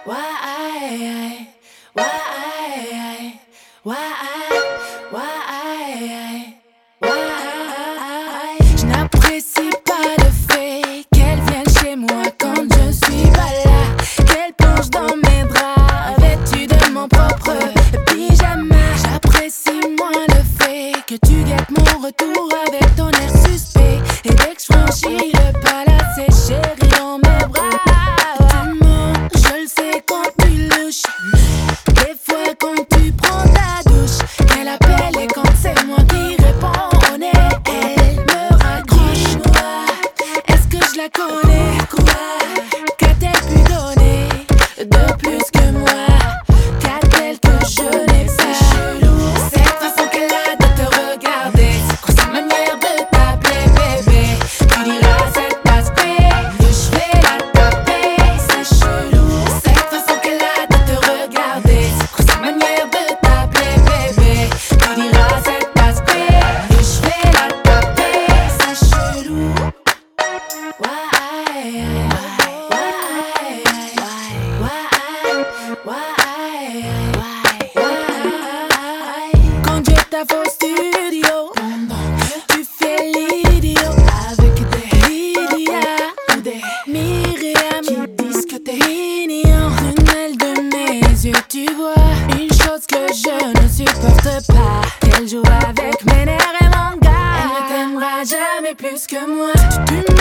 Why, why, why? Je n'apprécie pas le fait qu'elle vienne chez moi quand je suis pas là, qu'elle plonge dans mes draps vêtue de mon propre pyjama. J'apprécie moins le fait que tu guettes mon retour avec ton air suspect, et dès que je franchis le pas là, c'est chéri dans mes bras. Je le sais quand tu louches, des fois quand tu prends ta douche, elle appelle et quand c'est moi qui réponds, on est, elle me raccroche. Est-ce que je la connais? Quoi? Qu'a-t-elle pu donner de plus que moi? Qu'a-t-elle que je n'ai pas? Cette façon qu'elle a de te regarder, c'est quoi sa manière de t'appeler bébé? Tu diras cette passe B, que je vais la taper, c'est chelou. Cette façon qu'elle a de te regarder, c'est quoi sa manière de t'appeler bébé? Tu diras cette passe B, que je vais la taper, c'est chelou. Quand je t'avoue au studio, tu fais l'idiot avec des Lydia ou des Myriam qui disent que t'es mignon. Prunelle de mes yeux, tu vois une chose que je ne supporte pas, qu'elle joue avec mes nerfs et mon gars. Elle ne t'aimera jamais plus que moi. Tu